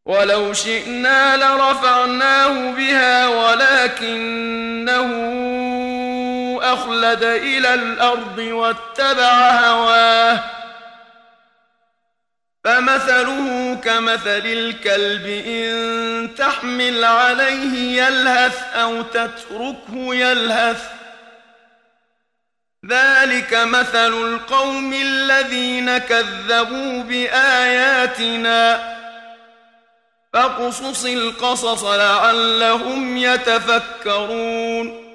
ولو شئنا لرفعناه بها ولكنه أخلد إلى الأرض واتبع هواه فمثله كمثل الكلب إن تحمل عليه يلهث أو تتركه يلهث ذلك مثل القوم الذين كذبوا بآياتنا فاقصص القصص لعلهم يتفكرون